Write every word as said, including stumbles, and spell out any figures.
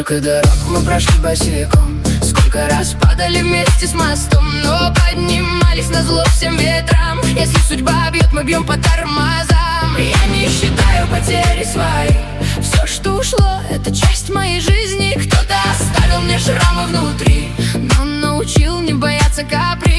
Сколько дорог мы прошли босиком, сколько раз падали вместе с мостом, но поднимались назло всем ветрам. Если судьба бьет, мы бьем по тормозам. Я не считаю потери свои, все, что ушло, это часть моей жизни. Кто-то оставил мне шрамы внутри, но научил не бояться капри.